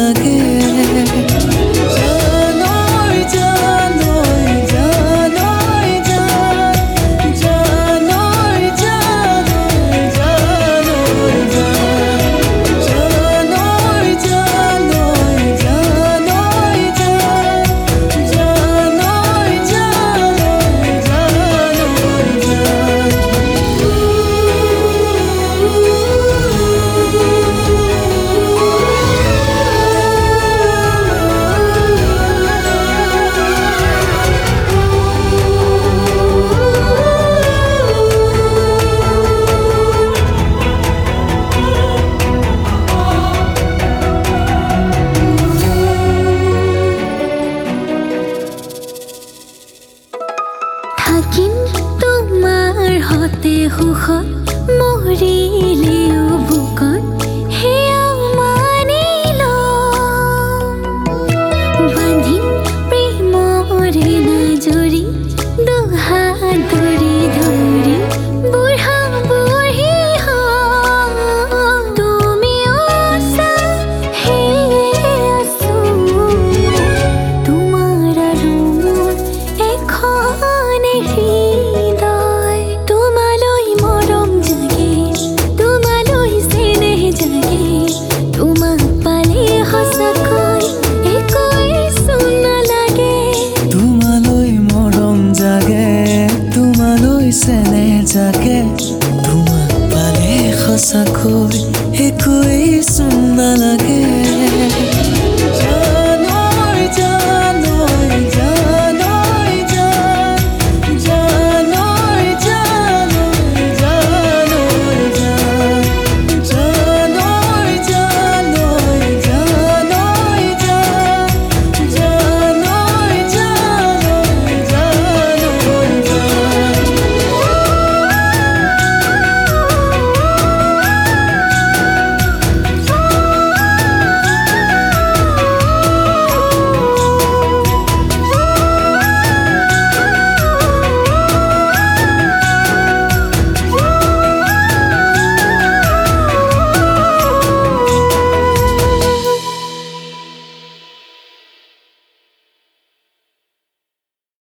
লাগে থাকিম তোমাৰ হতে সুখত মৰিলেও বুকত সেয়াও মানি ল'ম বান্ধিম প্ৰেমৰে নাজৰি দুহাত ধৰি ধৰি বুঢ়া বুঢ়ী হম তুমিও আছা সেয়ে আছো তোমাৰ আৰু মোৰ এখন হৃদয় তোমালৈ মৰম জাগে তোমালৈ চেনেহ জাগে তোমাক পালে সঁচাকৈ একোৱেই চোন নালাগে তোমালৈ মৰম জাগে তোমালৈ চেনেহ জাগে তোমাক পালে সঁচাকৈ একোৱেই চোন নালাগে